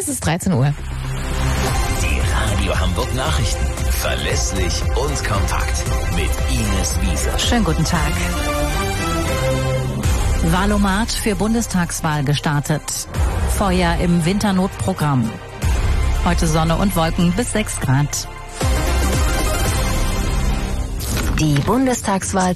ist 13 Uhr. Die Radio Hamburg Nachrichten. Verlässlich und kompakt. Mit Ines Wiese. Schönen guten Tag. Wahlomat für Bundestagswahl gestartet. Feuer im Winternotprogramm. Heute Sonne und Wolken bis 6 Grad. Die Bundestagswahl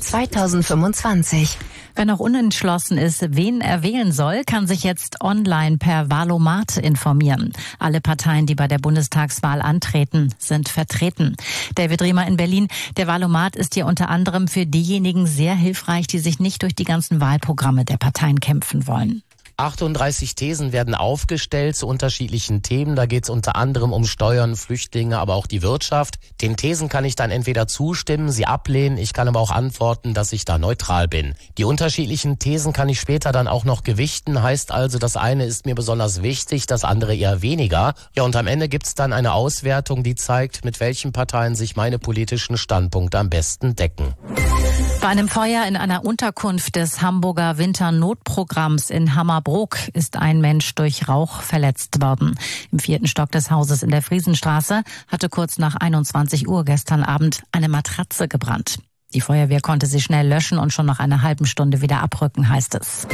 2025. Wer noch unentschlossen ist, wen er wählen soll, kann sich jetzt online per Wahlomat informieren. Alle Parteien, die bei der Bundestagswahl antreten, sind vertreten. David Riemer in Berlin. Der Wahlomat ist hier unter anderem für diejenigen sehr hilfreich, die sich nicht durch die ganzen Wahlprogramme der Parteien kämpfen wollen. 38 Thesen werden aufgestellt zu unterschiedlichen Themen. Da geht es unter anderem um Steuern, Flüchtlinge, aber auch die Wirtschaft. Den Thesen kann ich dann entweder zustimmen, sie ablehnen. Ich kann aber auch antworten, dass ich da neutral bin. Die unterschiedlichen Thesen kann ich später dann auch noch gewichten. Heißt also, das eine ist mir besonders wichtig, das andere eher weniger. Ja, und am Ende gibt es dann eine Auswertung, die zeigt, mit welchen Parteien sich meine politischen Standpunkte am besten decken. Bei einem Feuer in einer Unterkunft des Hamburger Winternotprogramms in Hammerbrook ist ein Mensch durch Rauch verletzt worden. Im 4. Stock des Hauses in der Friesenstraße hatte kurz nach 21 Uhr gestern Abend eine Matratze gebrannt. Die Feuerwehr konnte sie schnell löschen und schon nach einer halben Stunde wieder abrücken, heißt es.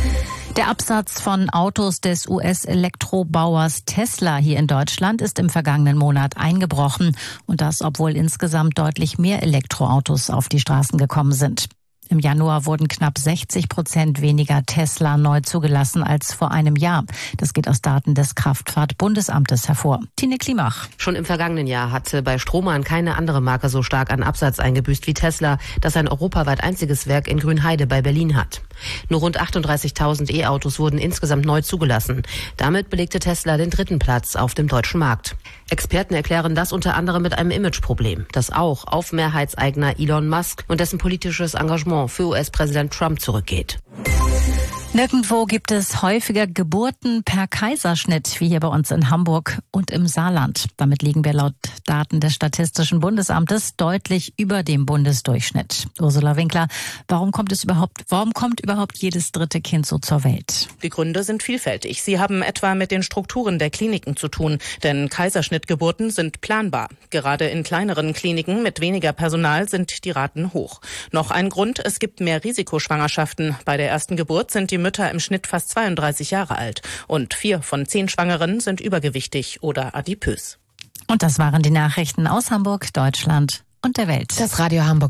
Der Absatz von Autos des US-Elektrobauers Tesla hier in Deutschland ist im vergangenen Monat eingebrochen. Und das, obwohl insgesamt deutlich mehr Elektroautos auf die Straßen gekommen sind. Im Januar wurden knapp 60% weniger Tesla neu zugelassen als vor einem Jahr. Das geht aus Daten des Kraftfahrtbundesamtes hervor. Tine Klimach. Schon im vergangenen Jahr hatte bei Strohmann keine andere Marke so stark an Absatz eingebüßt wie Tesla, das ein europaweit einziges Werk in Grünheide bei Berlin hat. Nur rund 38.000 E-Autos wurden insgesamt neu zugelassen. Damit belegte Tesla den 3. Platz auf dem deutschen Markt. Experten erklären das unter anderem mit einem Imageproblem, das auch auf Mehrheitseigner Elon Musk und dessen politisches Engagement für US-Präsident Trump zurückgeht. Nirgendwo gibt es häufiger Geburten per Kaiserschnitt wie hier bei uns in Hamburg und im Saarland. Damit liegen wir laut Daten des Statistischen Bundesamtes deutlich über dem Bundesdurchschnitt. Ursula Winkler, warum kommt überhaupt jedes 3. Kind so zur Welt? Die Gründe sind vielfältig. Sie haben etwa mit den Strukturen der Kliniken zu tun, denn Kaiserschnittgeburten sind planbar. Gerade in kleineren Kliniken mit weniger Personal sind die Raten hoch. Noch ein Grund, es gibt mehr Risikoschwangerschaften. Bei der ersten Geburt sind die Mütter im Schnitt fast 32 Jahre alt und 4 von 10 Schwangeren sind übergewichtig oder adipös. Und das waren die Nachrichten aus Hamburg, Deutschland und der Welt. Das Radio Hamburg.